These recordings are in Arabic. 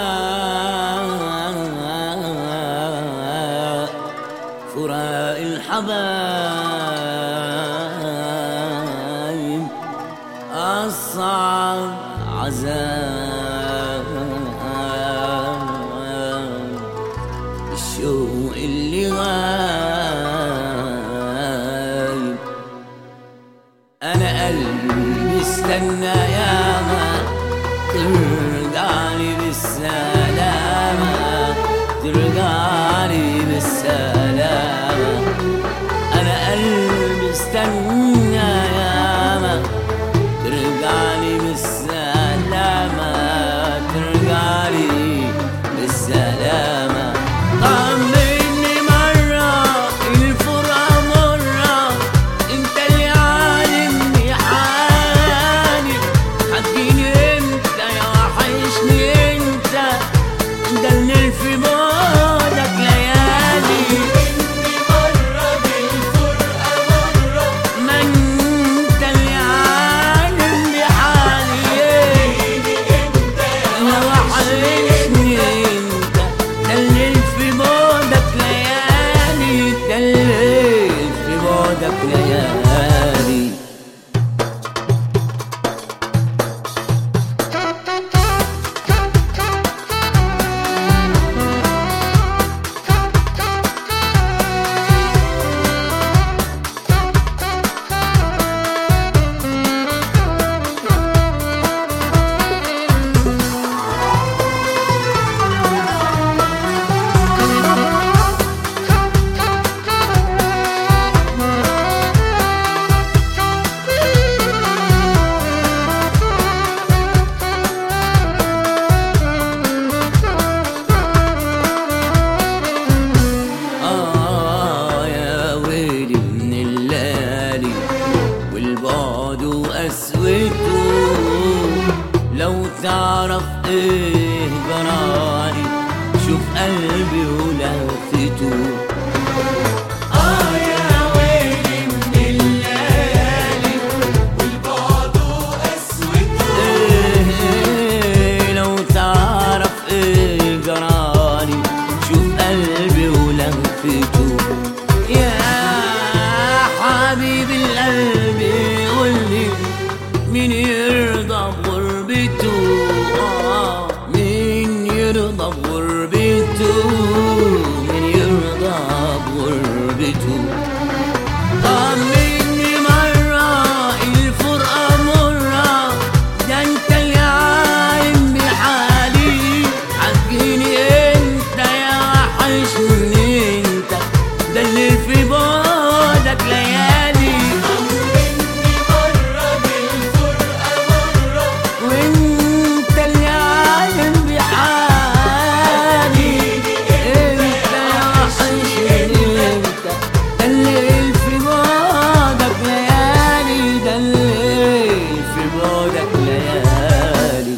فراق الحبايب أصعب عذاب، الشوق اللي غايب. أنا قلبي استنى ياما ترجعلي بالسلامة، ترجعلي بالسلامة. أنا قلبي استنى ياما ترجعلي بالسلامة، ترجعلي بالسلامة. طمني مرة الفرقة مرة، انت اللي عالمني حالي. هتجيني امتى يا وحشني انت، دلني في بعدك ليالي. طمني مرة بالفرقة مرة، ما انت اللي عالم بحالي. هتجيني امتى يا وحشني انت، دلني في بعدك ليالي، دلني في بعدك ليالي. يا ويلي من الليالي والبعد وقسوته، لو تعرف ايه جرالي شوف قلبي ولهفته. يا ويلي من الليالي والبعد وقسوته، لو تعرف ايه جرالي شوف قلبي ولهفته. يا حبيب القلب قولي مين يرضى بغربته، مين يرضى بغربته، مين يرضى بغربته. طمني مرة الفرقة مرة، ده انت اللي عالم بحالي. هتجيني امتى يا وحشني انت، ده اللي في بعدك ليالي. طمني مرة بالفرقة مرة، وانت اللي عالم بحالي. انت يا وحشني انت، ده اللي في بعدك ليالي، ده اللي في بعدك ليالي.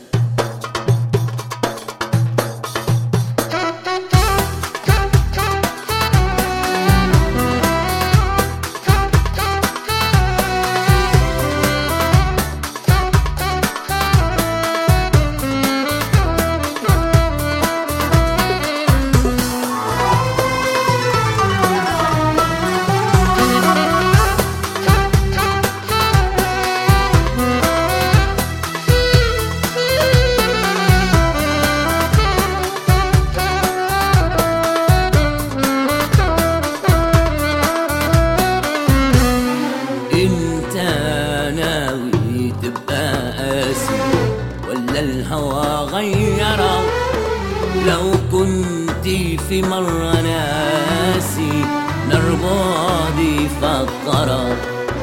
انت ناوي تبقى قاسي ولا الهوى غيرك؟ لو كنت في مرة ناسي نار بعدي فكرك.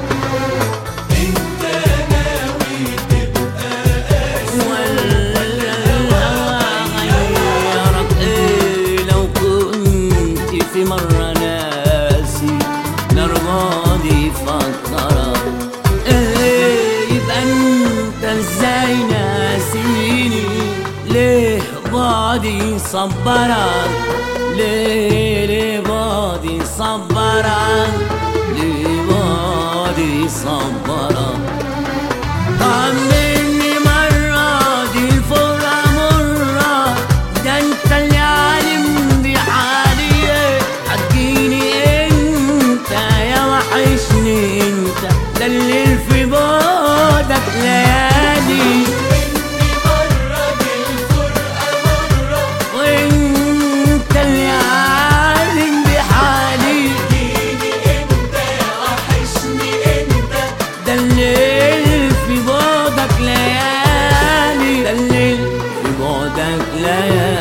انت ناوي تبقى قاسي ولا الهوى غيرك؟ لو كنت في مرة ناسي نار بعدي فكرك. يبقى انت ازاي ناسيني؟ ليه بعدي صبرك؟ ليه بعدي صبرك؟ ليه بعدي صبرك؟ طمني مرة دي الفرقة مرة، الحياة